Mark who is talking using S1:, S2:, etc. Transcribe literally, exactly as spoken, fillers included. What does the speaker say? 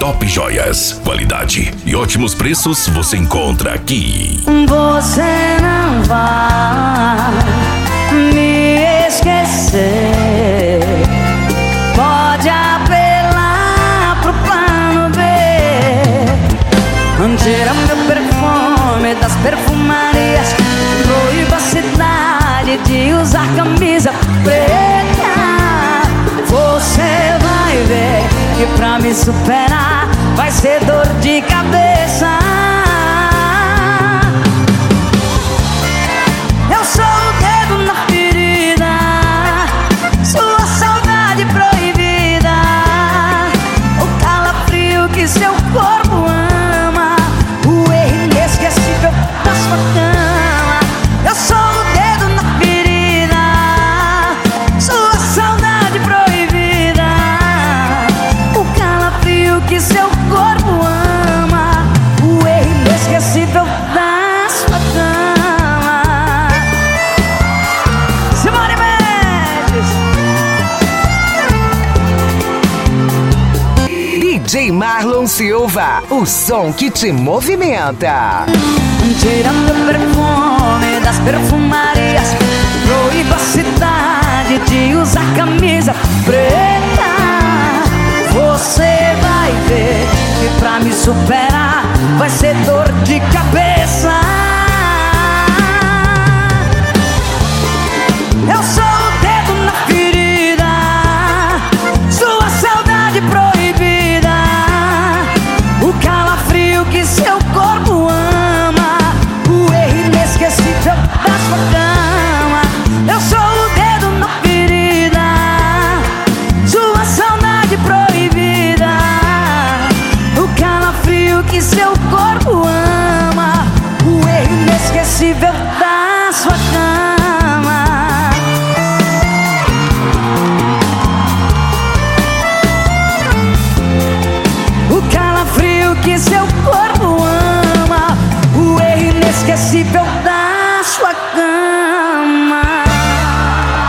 S1: Top Joias. Qualidade e ótimos preços você encontra aqui.
S2: Você não vai me esquecer. Pode apelar pro plano B. Tira meu perfume das perfumarias. Proíba a cidade de usar camisa preta. Você vai ver que pra me superar vai ser dor de cabeça. Eu sou o dedo na ferida, sua saudade proibida, o calafrio que seu corpo ama, o erro inesquecível da sua cama. Eu sou o dedo na ferida, sua saudade proibida, o calafrio que seu corpo ama, o erro inesquecível da sua cama. Simone Mendes.
S3: D J Marlon Silva, o som que te movimenta.
S2: Tirando o perfume das perfumarias, proíba a cidade de usar camisa preta. Você vai ver que pra me superar vai ser dor de cabeça. Eu sou o dedo na ferida, sua saudade proibida, o calafrio que seu corpo ama, o erro inesquecível da sua cama. Eu sou o dedo na ferida, sua saudade proibida, o calafrio que seu corpo ama, o erro inesquecível da sua cama. O calafrio que seu corpo ama, o erro inesquecível